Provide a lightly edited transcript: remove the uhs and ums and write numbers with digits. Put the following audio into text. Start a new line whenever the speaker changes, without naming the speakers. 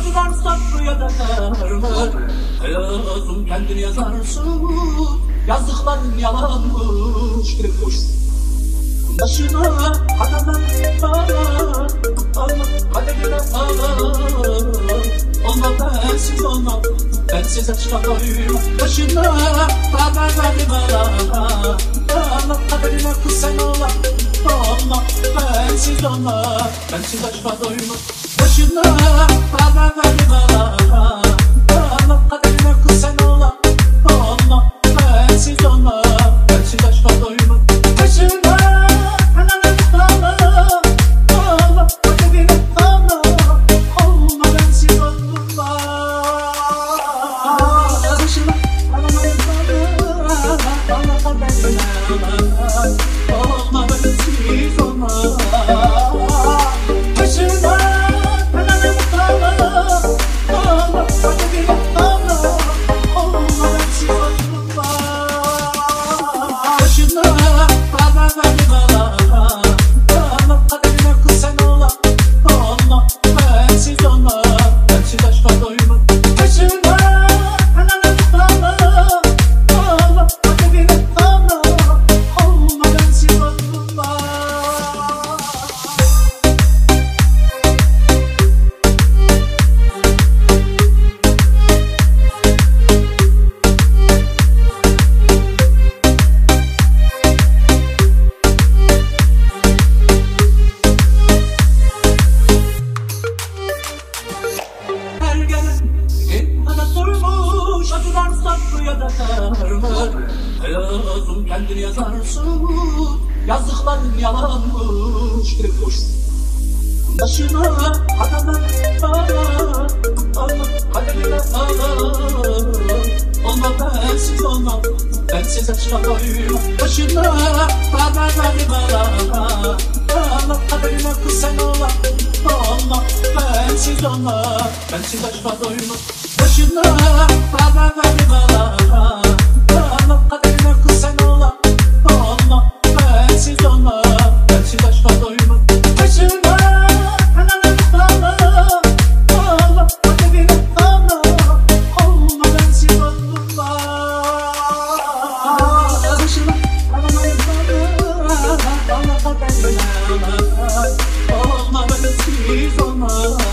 acılarsa buraya döner mi? Hayatım kendini yazarsın, yazdıkların yalanmış. Girip koş başına kaderler bağlar, Allah kaderine bağlar. Olma bensiz olma, bensiz aşka doyma. Başına kaderler bağlar, Allah kaderine kız sen ola. Olma bensiz olma, bensiz aşka doyma. Başına kaderler bağlar, Allah kaderine kız sen ola. Olma bensiz olma, bensiz aşka doyma. Başına hayatım kendini yazarsın, yazdıkların yalanmış. Girip koş başına kaderler bağlar, Allah kaderine bağlar. Olma bensiz olma, bensiz aşka doyma. Başına kaderler bağlar, Allah kaderine kız sen ola. Olma bensiz olma, bensiz aşka doyma. Başına kaderler bağlar, Allah kaderine kız sen ola. Olma bensiz olma, bensiz aşka doyma. Başına kaderler bağlar, Allah kaderine bağlar. Olma bensiz olma. Başına kaderler bağlar, Allah kaderine bağlar. Olma bensiz olma.